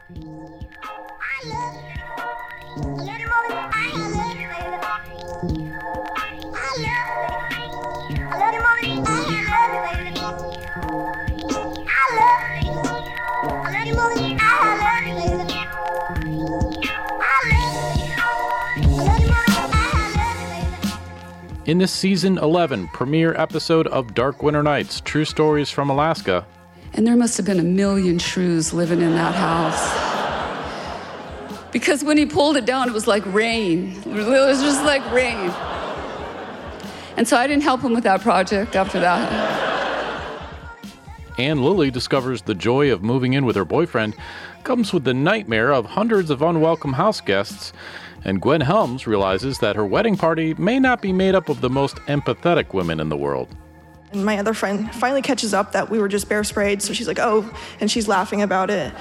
In this season 11 premiere episode of Dark Winter Nights, True Stories from Alaska. And there must have been 1 million shrews living in that house. Because when he pulled it down, it was like rain. It was just like rain. And so I didn't help him with that project after that. And Lily discovers the joy of moving in with her boyfriend comes with the nightmare of hundreds of unwelcome house guests. And Gwen Helms realizes that her wedding party may not be made up of the most empathetic women in the world. And my other friend finally catches up that we were just bear sprayed, so she's like, oh, and she's laughing about it.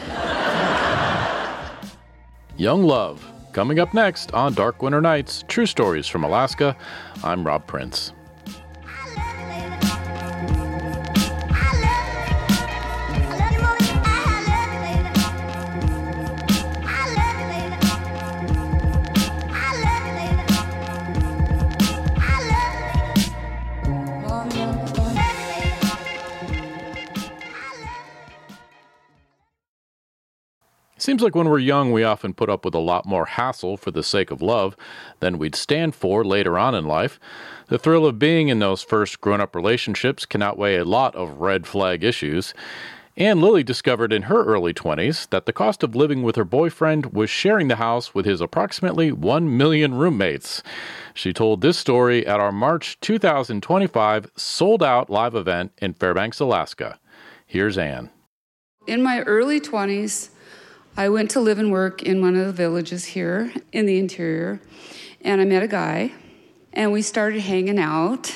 Young Love, coming up next on Dark Winter Nights, True Stories from Alaska. I'm Rob Prince. Seems like when we're young, we often put up with a lot more hassle for the sake of love than we'd stand for later on in life. The thrill of being in those first grown-up relationships can outweigh a lot of red flag issues. And Lily discovered in her early 20s that the cost of living with her boyfriend was sharing the house with his approximately 1 million roommates. She told this story at our March 2025 sold-out live event in Fairbanks, Alaska. Here's Anne. In my early 20s, I went to live and work in one of the villages here in the interior, and I met a guy, and we started hanging out,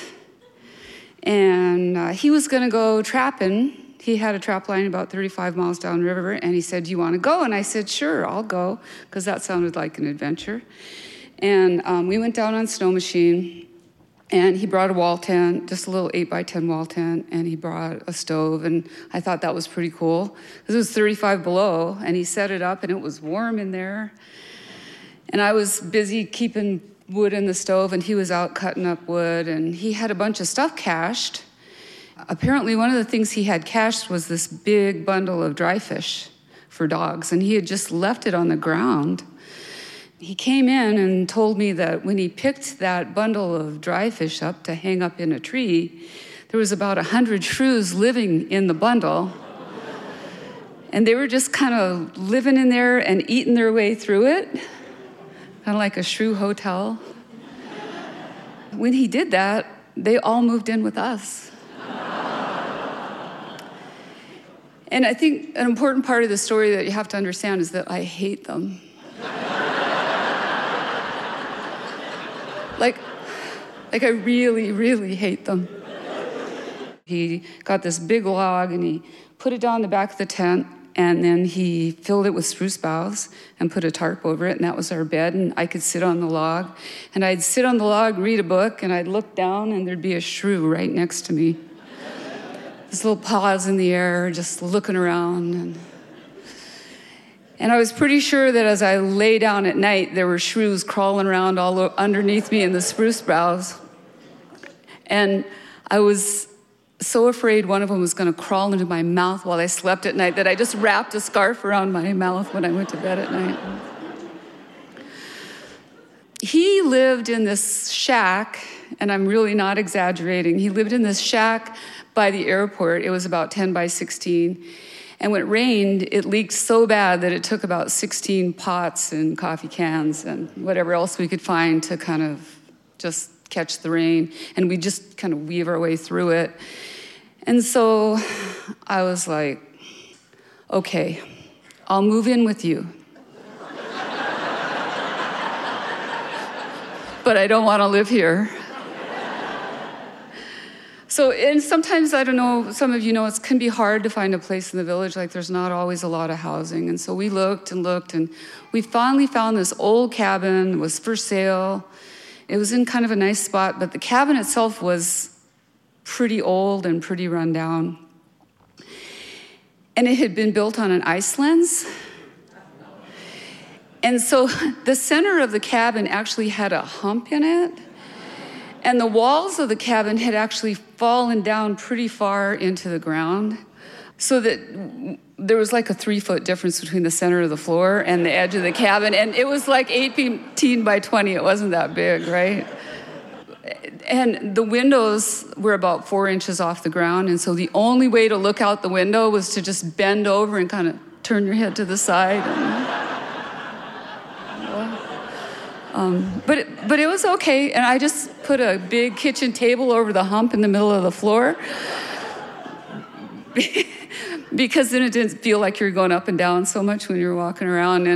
and he was going to go trapping. He had a trap line about 35 miles downriver, and he said, do you want to go? And I said, sure, I'll go, because that sounded like an adventure. And we went down on Snow Machine, and he brought a wall tent, just a little 8x10 wall tent, and he brought a stove, and I thought that was pretty cool, because it was 35 below, and he set it up, and it was warm in there. And I was busy keeping wood in the stove, and he was out cutting up wood, and he had a bunch of stuff cached. Apparently, one of the things he had cached was this big bundle of dry fish for dogs, and he had just left it on the ground. He came in and told me that when he picked that bundle of dry fish up to hang up in a tree, there was about 100 shrews living in the bundle. And they were just kind of living in there and eating their way through it, kind of like a shrew hotel. When he did that, they all moved in with us. And I think an important part of the story that you have to understand is that I hate them. Like I really, really hate them. He got this big log and he put it down the back of the tent, and then he filled it with spruce boughs and put a tarp over it, and that was our bed, and I could sit on the log. And I'd sit on the log, read a book, and I'd look down and there'd be a shrew right next to me. His little paws in the air, just looking around. And I was pretty sure that as I lay down at night, there were shrews crawling around all underneath me in the spruce boughs. And I was so afraid one of them was going to crawl into my mouth while I slept at night that I just wrapped a scarf around my mouth when I went to bed at night. He lived in this shack, and I'm really not exaggerating. He lived in this shack by the airport. It was about 10 by 16. And when it rained, it leaked so bad that it took about 16 pots and coffee cans and whatever else we could find to kind of just catch the rain. And we just kind of weave our way through it. And so I was like, okay, I'll move in with you. But I don't want to live here. So, and sometimes, I don't know, some of you know, it can be hard to find a place in the village. Like, there's not always a lot of housing. And so we looked, and we finally found this old cabin. It was for sale. It was in kind of a nice spot, but the cabin itself was pretty old and pretty run down. And it had been built on an ice lens. And so the center of the cabin actually had a hump in it. And the walls of the cabin had actually fallen down pretty far into the ground, so that there was like a 3-foot difference between the center of the floor and the edge of the cabin. And it was like 18 by 20. It wasn't that big, right? And the windows were about 4 inches off the ground. And so the only way to look out the window was to just bend over and kind of turn your head to the side. But it was okay, and I just put a big kitchen table over the hump in the middle of the floor because then it didn't feel like you were going up and down so much when you were walking around,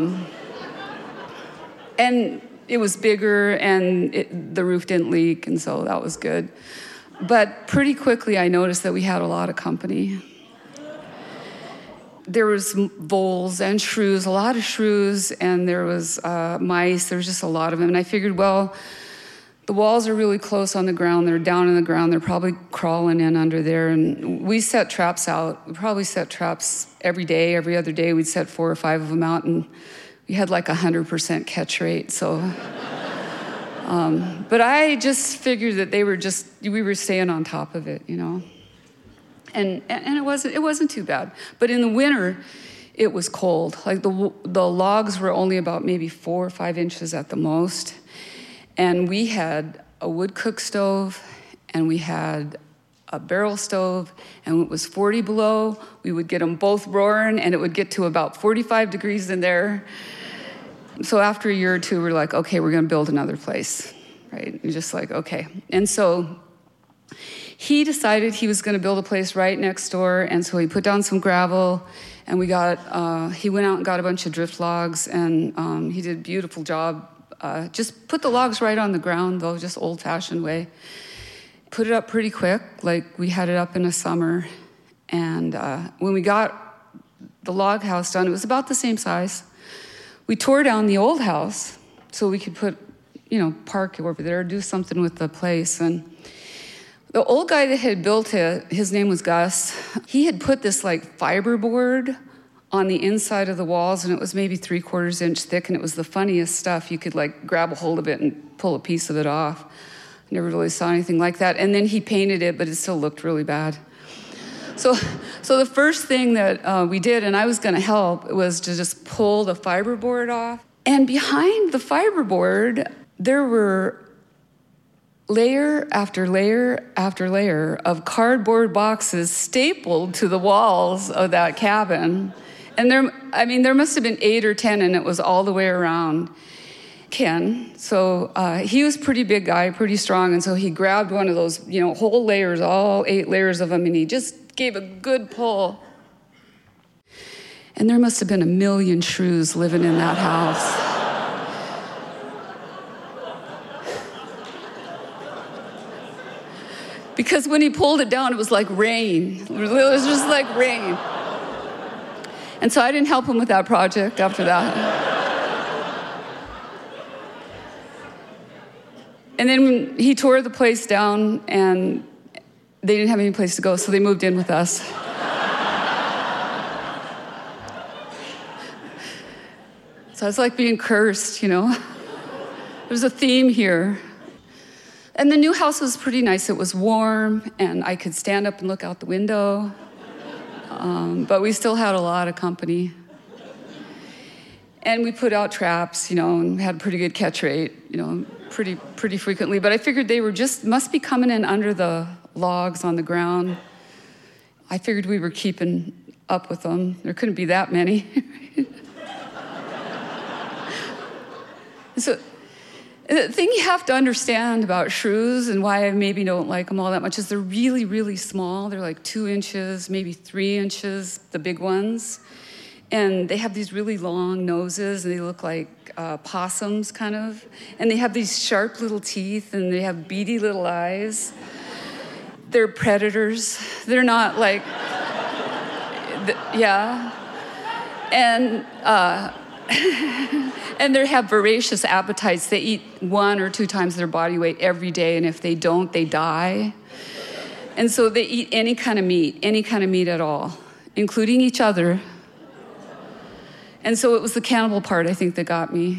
and it was bigger, and the roof didn't leak, and so that was good. But pretty quickly I noticed that we had a lot of company. There was voles and shrews, a lot of shrews, and there was mice. There was just a lot of them. And I figured, well, the walls are really close on the ground. They're down in the ground. They're probably crawling in under there. And we set traps out. We probably set traps every day, every other day. We'd set 4 or 5 of them out, and we had like 100% catch rate. So, but I just figured that we were staying on top of it, you know. And it wasn't too bad. But in the winter, it was cold. Like the logs were only about maybe 4 or 5 inches at the most. And we had a wood cook stove, and we had a barrel stove, and it was 40 below. We would get them both roaring, and it would get to about 45 degrees in there. So after a year or two, we're like, okay, we're going to build another place, right? And just like, okay. And so he decided he was going to build a place right next door, and so he put down some gravel, and he went out and got a bunch of drift logs, and he did a beautiful job. Just put the logs right on the ground, though, just old-fashioned way. Put it up pretty quick, like we had it up in the summer, and when we got the log house done, it was about the same size. We tore down the old house so we could park over there, do something with the place, and the old guy that had built it, his name was Gus, he had put this like fiberboard on the inside of the walls, and it was maybe 3/4 inch thick, and it was the funniest stuff. You could like grab a hold of it and pull a piece of it off. Never really saw anything like that. And then he painted it, but it still looked really bad. So the first thing that we did, and I was going to help, was to just pull the fiberboard off. And behind the fiberboard, there were layer after layer after layer of cardboard boxes stapled to the walls of that cabin. And there must have been 8 or 10, and it was all the way around. Ken, so he was a pretty big guy, pretty strong, and so he grabbed one of those, whole layers, all 8 layers of them, and he just gave a good pull. And there must have been 1 million shrews living in that house. Because when he pulled it down, it was like rain. It was just like rain. And so I didn't help him with that project after that. And then he tore the place down, and they didn't have any place to go, so they moved in with us. So it's like being cursed, There's a theme here. And the new house was pretty nice. It was warm, and I could stand up and look out the window. But we still had a lot of company. And we put out traps, and had a pretty good catch rate, pretty frequently. But I figured they must be coming in under the logs on the ground. I figured we were keeping up with them. There couldn't be that many. So the thing you have to understand about shrews, and why I maybe don't like them all that much, is they're really, really small. They're like 2 inches, maybe 3 inches, the big ones. And they have these really long noses, and they look like possums, kind of. And they have these sharp little teeth, and they have beady little eyes. They're predators. They're not like, yeah. And and they have voracious appetites. They eat 1 or 2 times their body weight every day, and if they don't, they die. And so they eat any kind of meat at all, including each other. And so it was the cannibal part, I think, that got me.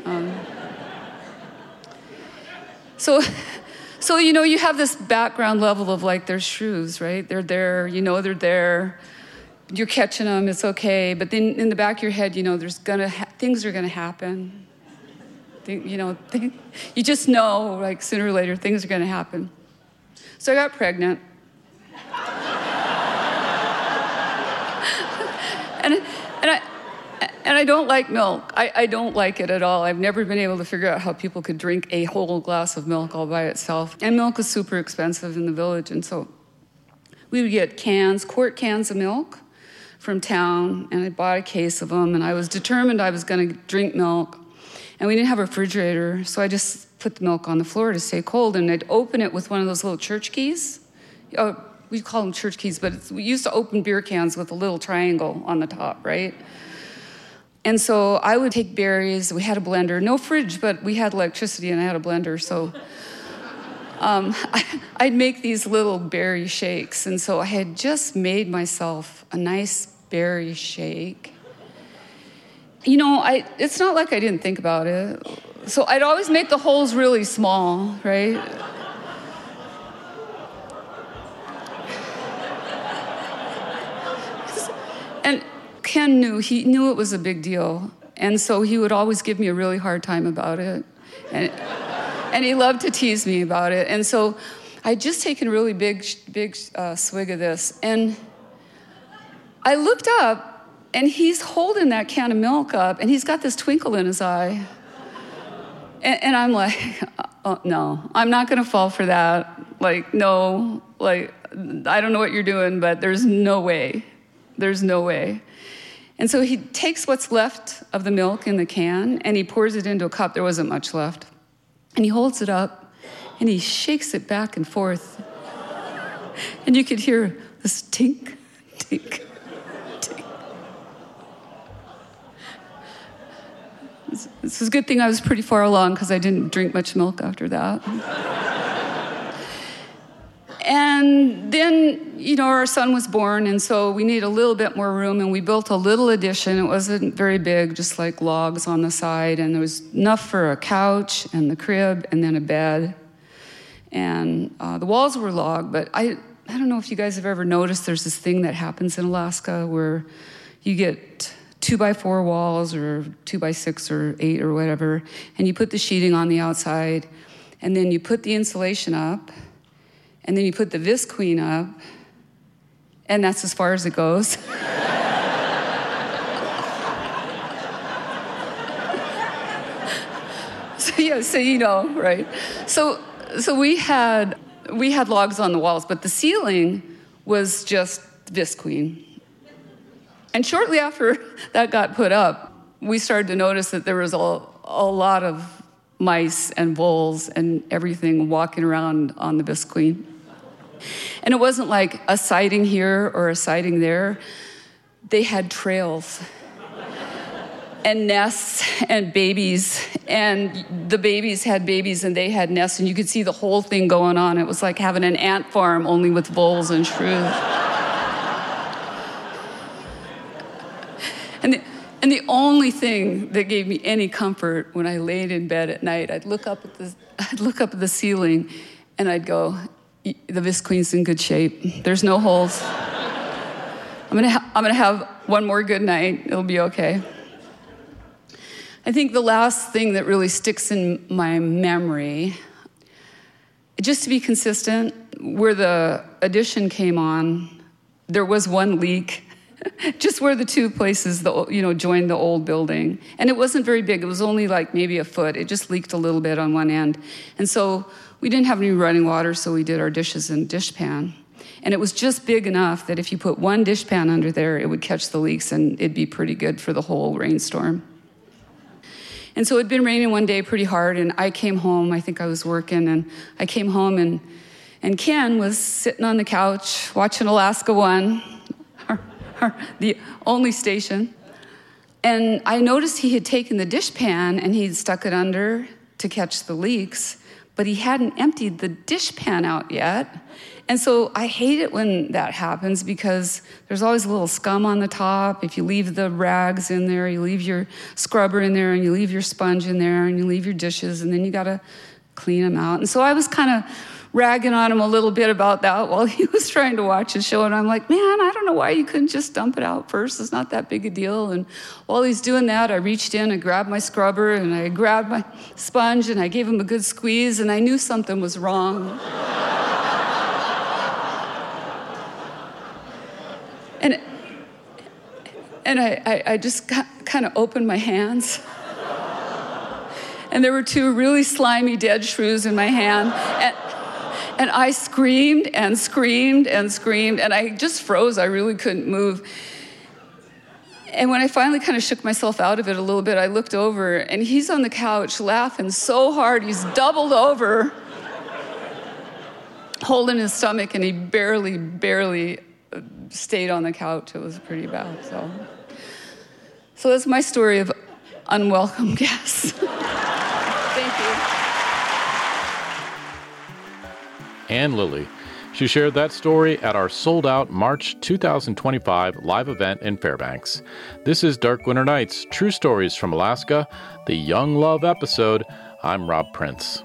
So, you have this background level of like, there's shrews, right? They're there, they're there. You're catching them, it's okay. But then in the back of your head, there's things are gonna happen. You just know, like, sooner or later, things are gonna happen. So I got pregnant. And I don't like milk. I don't like it at all. I've never been able to figure out how people could drink a whole glass of milk all by itself. And milk is super expensive in the village, and so we would get quart cans of milk from town, and I bought a case of them, and I was determined I was going to drink milk. And we didn't have a refrigerator, so I just put the milk on the floor to stay cold, and I'd open it with one of those little church keys. We call them church keys, but we used to open beer cans with a little triangle on the top, right? And so I would take berries. We had a blender. No fridge, but we had electricity, and I had a blender. So I'd make these little berry shakes. And so I had just made myself a nice berry shake. It's not like I didn't think about it. So I'd always make the holes really small, right? And Ken knew it was a big deal. And so he would always give me a really hard time about it. And he loved to tease me about it. And so I'd just taken a really big swig of this. And I looked up, and he's holding that can of milk up, and he's got this twinkle in his eye. And I'm like, oh, no, I'm not going to fall for that. Like, no, like, I don't know what you're doing, but there's no way. There's no way. And so he takes what's left of the milk in the can, and he pours it into a cup. There wasn't much left. And he holds it up, and he shakes it back and forth. And you could hear this tink, tink, tink. This was a good thing I was pretty far along, because I didn't drink much milk after that. And then, our son was born, and so we needed a little bit more room, and we built a little addition. It wasn't very big, just like logs on the side, and there was enough for a couch and the crib and then a bed. And the walls were log, but I don't know if you guys have ever noticed there's this thing that happens in Alaska where you get 2x4 walls or 2x6 or 8 or whatever, and you put the sheeting on the outside, and then you put the insulation up, and then you put the visqueen up, and that's as far as it goes. So right? So we had logs on the walls, but the ceiling was just visqueen. And shortly after that got put up, we started to notice that there was a lot of mice and voles and everything walking around on the visqueen. And it wasn't like a siding here or a siding there. They had trails and nests and babies, and the babies had babies and they had nests, and you could see the whole thing going on. It was like having an ant farm, only with voles and shrews. And the only thing that gave me any comfort when I laid in bed at night, I'd look up at the ceiling, and I'd go, the visqueen's in good shape. There's no holes. I'm gonna have one more good night. It'll be okay. I think the last thing that really sticks in my memory, just to be consistent, where the addition came on, there was one leak. Just where the two places, joined the old building. And it wasn't very big. It was only like maybe a foot. It just leaked a little bit on one end. And so we didn't have any running water, so we did our dishes in a dishpan. And it was just big enough that if you put one dishpan under there, it would catch the leaks, and it'd be pretty good for the whole rainstorm. And so it'd been raining one day pretty hard, and I came home. I think I was working, and I came home, and Ken was sitting on the couch watching Alaska One, the only station. And I noticed he had taken the dishpan and he'd stuck it under to catch the leaks, but he hadn't emptied the dishpan out yet. And so I hate it when that happens because there's always a little scum on the top. If you leave the rags in there, you leave your scrubber in there, and you leave your sponge in there, and you leave your dishes, and then you got to clean them out. And so I was kind of ragging on him a little bit about that while he was trying to watch his show. And I'm like, man, I don't know why you couldn't just dump it out first. It's not that big a deal. And while he's doing that, I reached in and grabbed my scrubber, and I grabbed my sponge, and I gave him a good squeeze, and I knew something was wrong. And I just kind of opened my hands. And there were two really slimy dead shrews in my hand. And I screamed and screamed and screamed, and I just froze. I really couldn't move. And when I finally kind of shook myself out of it a little bit, I looked over, and he's on the couch laughing so hard, he's doubled over, holding his stomach, and he barely stayed on the couch. It was pretty bad. So that's my story of unwelcome guests. Thank you. Ann Lilly. She shared that story at our sold-out March 2025 live event in Fairbanks. This is Dark Winter Nights, True Stories from Alaska, the Young Love episode. I'm Rob Prince.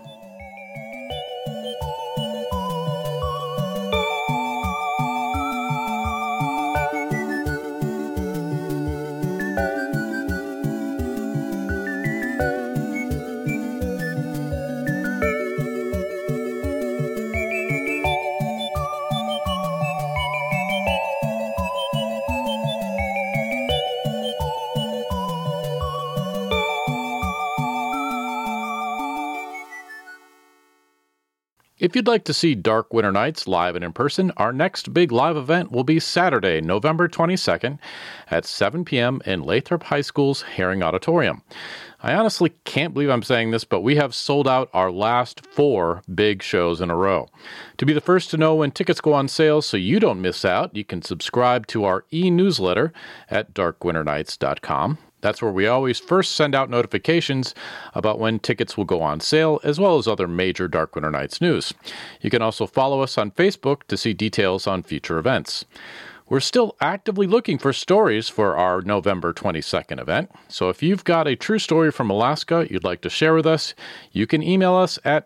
If you'd like to see Dark Winter Nights live and in person, our next big live event will be Saturday, November 22nd at 7 p.m. in Lathrop High School's Herring Auditorium. I honestly can't believe I'm saying this, but we have sold out our last 4 big shows in a row. To be the first to know when tickets go on sale so you don't miss out, you can subscribe to our e-newsletter at darkwinternights.com. That's where we always first send out notifications about when tickets will go on sale, as well as other major Dark Winter Nights news. You can also follow us on Facebook to see details on future events. We're still actively looking for stories for our November 22nd event. So if you've got a true story from Alaska you'd like to share with us, you can email us at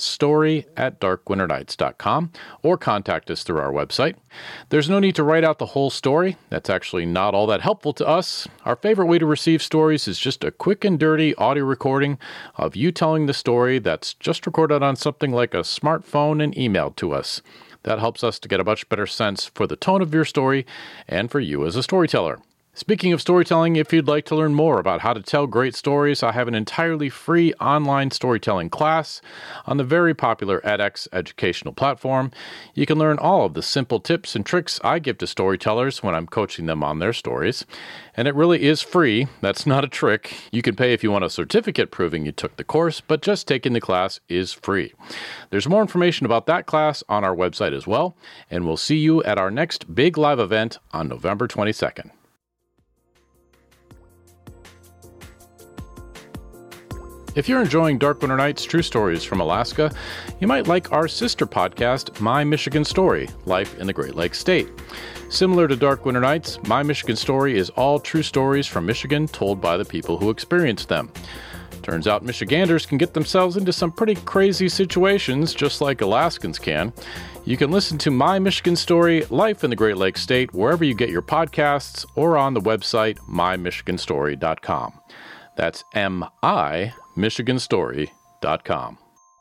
story@darkwinternights.com or contact us through our website. There's no need to write out the whole story. That's actually not all that helpful to us. Our favorite way to receive stories is just a quick and dirty audio recording of you telling the story that's just recorded on something like a smartphone and emailed to us. That helps us to get a much better sense for the tone of your story and for you as a storyteller. Speaking of storytelling, if you'd like to learn more about how to tell great stories, I have an entirely free online storytelling class on the very popular edX educational platform. You can learn all of the simple tips and tricks I give to storytellers when I'm coaching them on their stories. And it really is free. That's not a trick. You can pay if you want a certificate proving you took the course, but just taking the class is free. There's more information about that class on our website as well, and we'll see you at our next big live event on November 22nd. If you're enjoying Dark Winter Nights True Stories from Alaska, you might like our sister podcast, My Michigan Story, Life in the Great Lakes State. Similar to Dark Winter Nights, My Michigan Story is all true stories from Michigan told by the people who experienced them. Turns out Michiganders can get themselves into some pretty crazy situations, just like Alaskans can. You can listen to My Michigan Story, Life in the Great Lakes State, wherever you get your podcasts, or on the website mymichiganstory.com. That's michiganstory.com.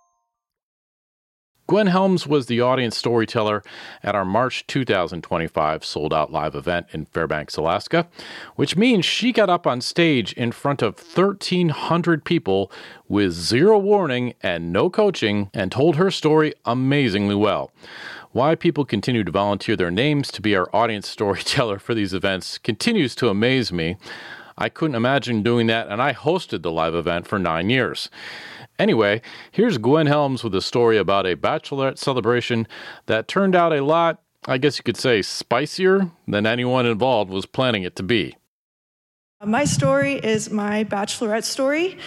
Gwen Helms was the audience storyteller at our March 2025 sold-out live event in Fairbanks, Alaska, which means she got up on stage in front of 1,300 people with zero warning and no coaching and told her story amazingly well. Why people continue to volunteer their names to be our audience storyteller for these events continues to amaze me. I couldn't imagine doing that, and I hosted the live event for 9 years. Anyway, here's Gwen Helms with a story about a bachelorette celebration that turned out a lot, I guess you could say, spicier than anyone involved was planning it to be. My story is my bachelorette story.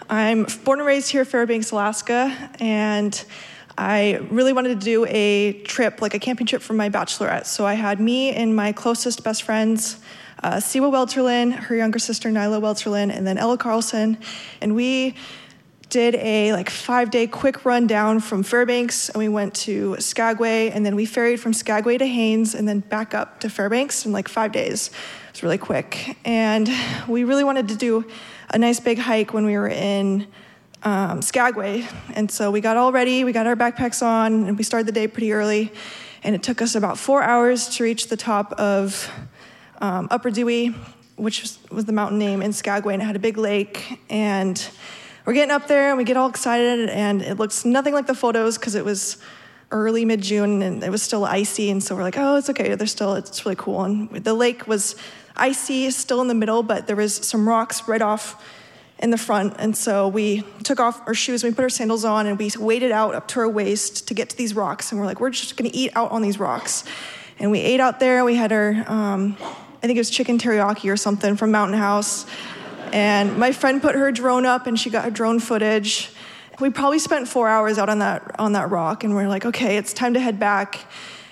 I'm born and raised here in Fairbanks, Alaska, and I really wanted to do a trip, like a camping trip for my bachelorette. So I had me and my closest best friends, Siwa Welterlin, her younger sister Nyla Welterlin, and then Ella Carlson, and we did a 5-day quick run down from Fairbanks, and we went to Skagway, and then we ferried from Skagway to Haines, and then back up to Fairbanks in 5 days. It was really quick. And we really wanted to do a nice big hike when we were in Skagway. And so we got all ready, we got our backpacks on, and we started the day pretty early. And it took us about 4 hours to reach the top of Upper Dewey, which was the mountain name in Skagway, and it had a big lake. And we're getting up there, and we get all excited, and it looks nothing like the photos because it was early mid-June, and it was still icy, and so we're like, oh, it's okay, it's really cool. And the lake was icy, still in the middle, but there was some rocks right off in the front, and so we took off our shoes, we put our sandals on, and we waded out up to our waist to get to these rocks, and we're like, we're just gonna eat out on these rocks. And we ate out there, we had our, I think it was chicken teriyaki or something from Mountain House, and my friend put her drone up, and she got her drone footage. We probably spent 4 hours out on that rock, and we're like, okay, it's time to head back.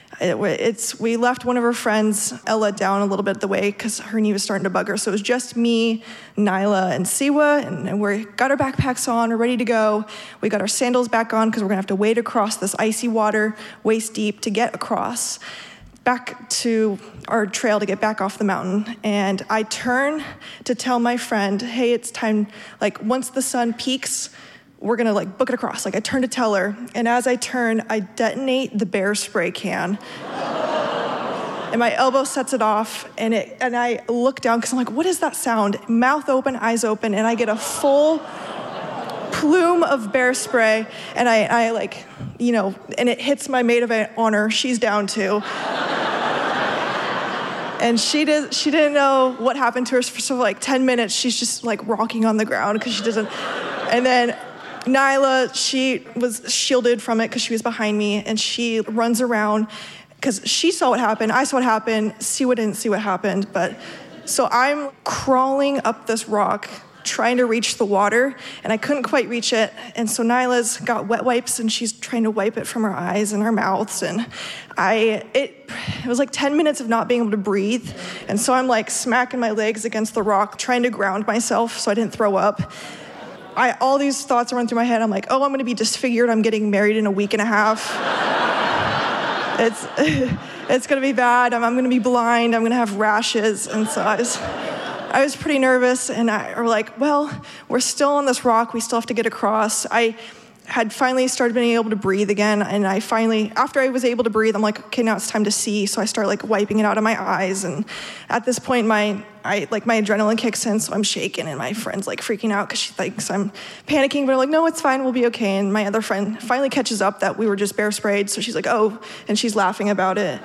We left one of her friends, Ella, down a little bit the way because her knee was starting to bug her. So it was just me, Nyla, and Siwa, and we got our backpacks on, we're ready to go. We got our sandals back on because we're gonna have to wade across this icy water, waist deep, to get across back to our trail to get back off the mountain. And I turn to tell my friend, hey, it's time, once the sun peaks, we're gonna book it across. I turn to tell her, and as I turn, I detonate the bear spray can. And my elbow sets it off, and I look down, because I'm like, what is that sound? Mouth open, eyes open, and I get a full plume of bear spray, and I and it hits my maid of honor. She's down too. And she didn't know what happened to her, so 10 minutes, she's just rocking on the ground because she doesn't. And then Nyla, she was shielded from it because she was behind me, and she runs around because she saw what happened. I saw what happened. Siwa didn't see what happened, so I'm crawling up this rock trying to reach the water, and I couldn't quite reach it. And so Nyla's got wet wipes, and she's trying to wipe it from her eyes and her mouths. And it was 10 minutes of not being able to breathe. And so I'm smacking my legs against the rock, trying to ground myself so I didn't throw up. All these thoughts run through my head. I'm like, oh, I'm going to be disfigured. I'm getting married in a week and a half. It's going to be bad. I'm going to be blind. I'm going to have rashes. And so I was pretty nervous, and we're like, well, we're still on this rock. We still have to get across. I had finally started being able to breathe again, and after I was able to breathe, I'm like, okay, now it's time to see. So I start wiping it out of my eyes, and at this point, my adrenaline kicks in, so I'm shaking, and my friend's freaking out because she thinks I'm panicking, but I'm like, no, it's fine, we'll be okay. And my other friend finally catches up that we were just bear sprayed, so she's like, oh, and she's laughing about it.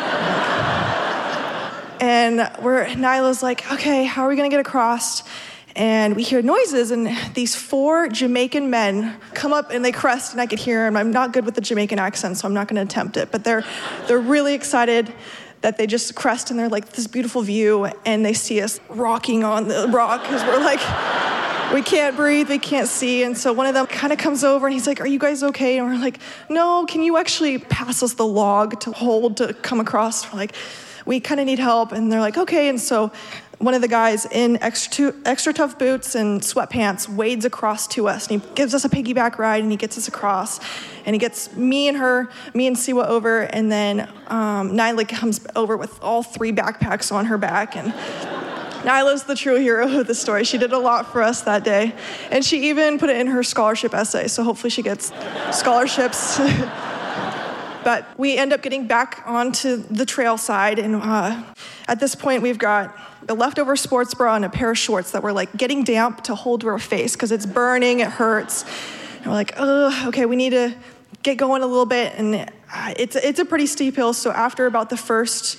And Nyla's like, okay, how are we gonna get across? And we hear noises, and these 4 Jamaican men come up and they crest, and I could hear them. I'm not good with the Jamaican accent, so I'm not gonna attempt it, but they're really excited that they just crest, and they're this beautiful view, and they see us rocking on the rock, because we're we can't breathe, we can't see. And so one of them kind of comes over, and he's like, are you guys okay? And we're like, no, can you actually pass us the log to hold to come across? We're like, we kind of need help. And they're like, okay. And so one of the guys in extra tough boots and sweatpants wades across to us, and he gives us a piggyback ride, and he gets us across, and he gets me and Siwa over, and then Nyla comes over with all 3 backpacks on her back, and Nyla's the true hero of the story. She did a lot for us that day, and she even put it in her scholarship essay, so hopefully she gets scholarships. But we end up getting back onto the trail side, and at this point we've got a leftover sports bra and a pair of shorts that were getting damp to hold to our face because it's burning, it hurts. And we're like, oh, okay, we need to get going a little bit, and it's a pretty steep hill, so after about the first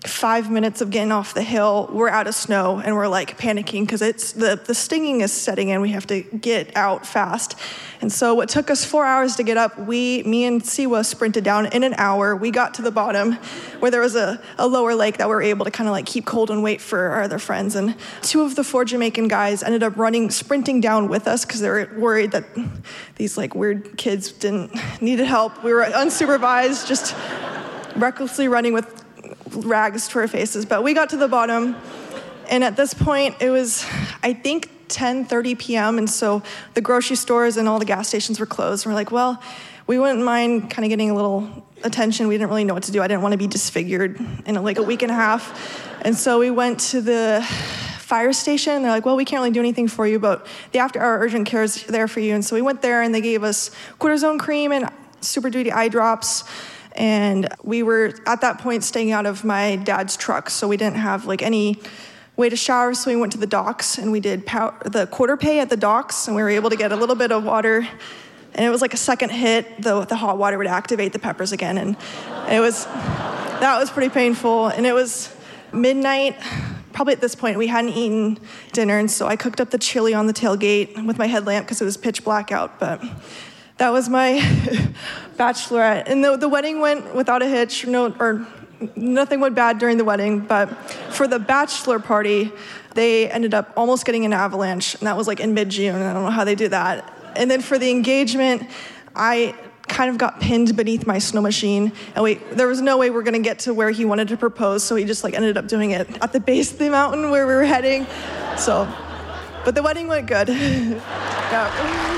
5 minutes of getting off the hill, we're out of snow and we're like panicking because it's the stinging is setting in. We have to get out fast. And so what took us 4 hours to get up, me and Siwa sprinted down in an hour. We got to the bottom where there was a lower lake that we were able to kind of like keep cold and wait for our other friends. And 2 of the 4 Jamaican guys ended up sprinting down with us because they were worried that these like weird kids needed help. We were unsupervised, just recklessly running with rags to our faces. But we got to the bottom, and at this point it was, I think, 10:30 p.m. and so the grocery stores and all the gas stations were closed. And we're like, well, we wouldn't mind kind of getting a little attention. We didn't really know what to do. I didn't want to be disfigured in like a week and a half. And so we went to the fire station. They're like, well, we can't really do anything for you, but the after-hour urgent care is there for you. And so we went there, and they gave us cortisone cream and Super Duty eye drops. And we were, at that point, staying out of my dad's truck, so we didn't have like any way to shower, so we went to the docks, and we did the quarter pay at the docks, and we were able to get a little bit of water. And it was like a second hit, the hot water would activate the peppers again, and that was pretty painful. And it was midnight. Probably at this point, we hadn't eaten dinner, and so I cooked up the chili on the tailgate with my headlamp because it was pitch black out, but that was my bachelorette. And the wedding went without a hitch, nothing went bad during the wedding, but for the bachelor party, they ended up almost getting an avalanche, and that was like in mid-June. I don't know how they do that. And then for the engagement, I kind of got pinned beneath my snow machine, and there was no way we're gonna get to where he wanted to propose, so he just like ended up doing it at the base of the mountain where we were heading. So, but the wedding went good. Yeah.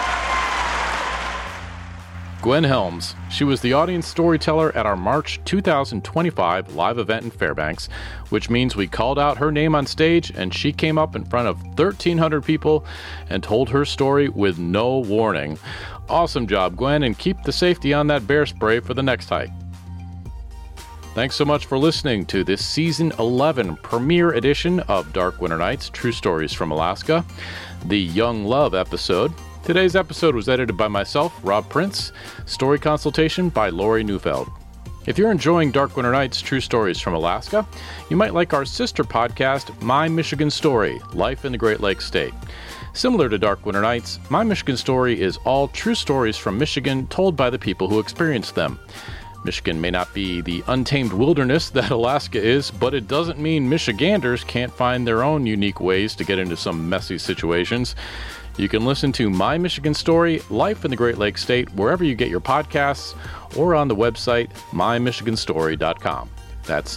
Gwen Helms. She was the audience storyteller at our March 2025 live event in Fairbanks, which means we called out her name on stage and she came up in front of 1,300 people and told her story with no warning. Awesome job, Gwen, and keep the safety on that bear spray for the next hike. Thanks so much for listening to this Season 11 premiere edition of Dark Winter Nights, True Stories from Alaska, the Young Love episode. Today's episode was edited by myself, Rob Prince. Story consultation by Lori Neufeld. If you're enjoying Dark Winter Nights, True Stories from Alaska, you might like our sister podcast, My Michigan Story, Life in the Great Lakes State. Similar to Dark Winter Nights, My Michigan Story is all true stories from Michigan told by the people who experienced them. Michigan may not be the untamed wilderness that Alaska is, but it doesn't mean Michiganders can't find their own unique ways to get into some messy situations. You can listen to My Michigan Story, Life in the Great Lakes State, wherever you get your podcasts, or on the website mymichiganstory.com. That's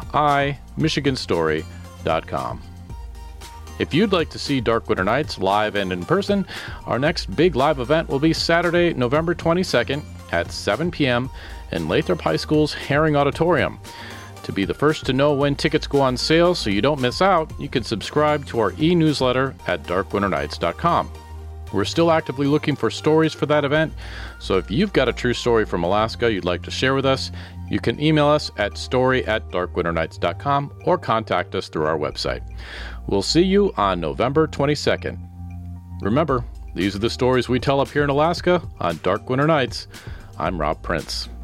mymichiganstory.com. If you'd like to see Dark Winter Nights live and in person, our next big live event will be Saturday, November 22nd at 7 p.m. in Lathrop High School's Herring Auditorium. To be the first to know when tickets go on sale so you don't miss out, you can subscribe to our e-newsletter at darkwinternights.com. We're still actively looking for stories for that event, so if you've got a true story from Alaska you'd like to share with us, you can email us at story@darkwinternights.com or contact us through our website. We'll see you on November 22nd. Remember, these are the stories we tell up here in Alaska on Dark Winter Nights. I'm Rob Prince.